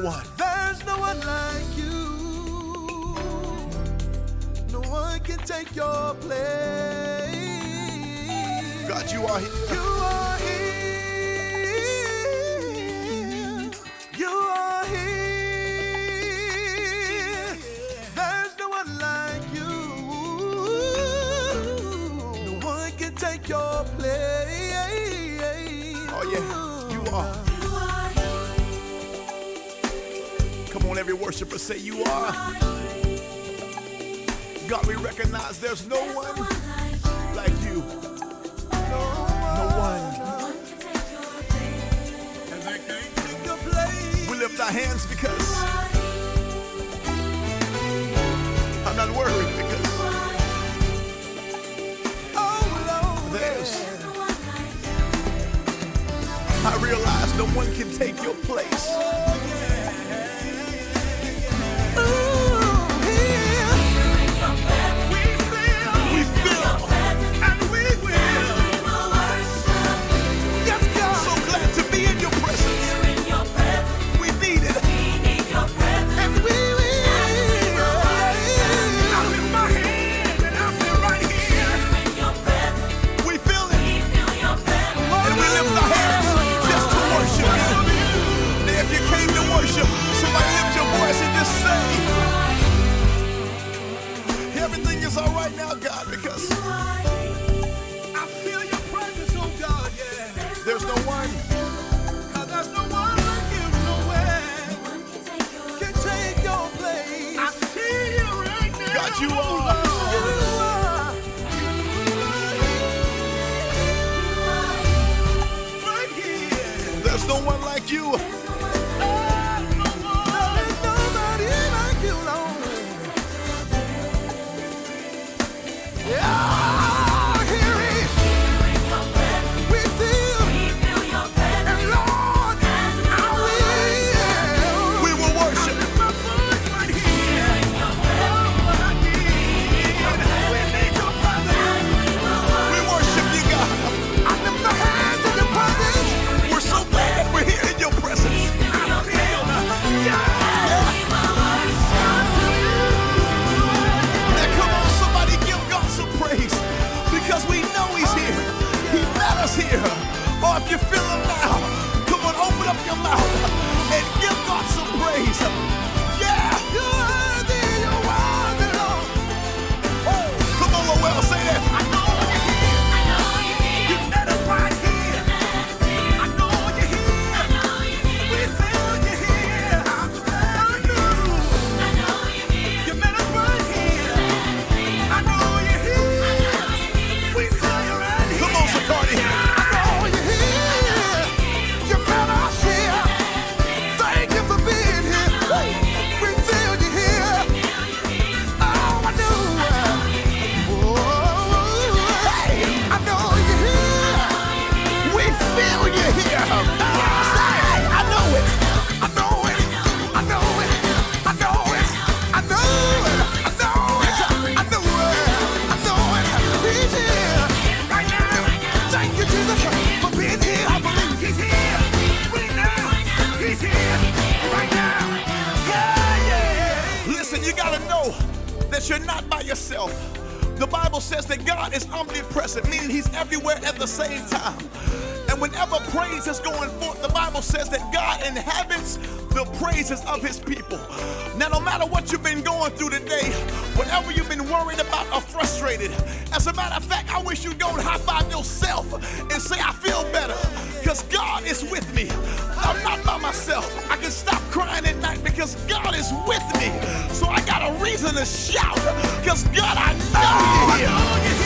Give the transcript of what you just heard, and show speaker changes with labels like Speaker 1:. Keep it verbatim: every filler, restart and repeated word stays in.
Speaker 1: one.
Speaker 2: There's no one like you. No one can take your place.
Speaker 1: God, you are here.
Speaker 2: You are here. You are here. There's no one like you. No one can take your place.
Speaker 1: Oh yeah, you are. Come on, every worshiper, say you are. God, we recognize there's no one like you. No one. We lift our hands because I'm not worried, because there's, I realize no one can take your place. Everything is all right now, God, because I feel your presence, oh God, yeah. There's no one, cause there's no one like you nowhere. Can take your place. I see you right now. God, you are. You are. Right here. There's no one like you. Here, or if you feel him now, come on, open up your mouth and give God some praise. Yeah, you're worthy, you're worthy, Lord. Oh, come on, Lowell, say that. I know you're here. I know you're here. You met us right here. I know you're here. I know you're here. We feel you're here. I know. I know you're here. You met us right here. I know you're here. We feel you're right here. Come on, Zacardi. That you're not by yourself. The Bible says that God is omnipresent, meaning he's everywhere at the same time. And whenever praise is going forth, the Bible says that God inhabits the praises of his people. Now, no matter what you've been going through today, whatever you've been worried about or frustrated, as a matter of fact, I wish you'd go and high five yourself and say, I feel better, because God is with me. I'm not by myself. I can stop crying at night because God is with me. So I got a reason to shout, because God, I know you're here.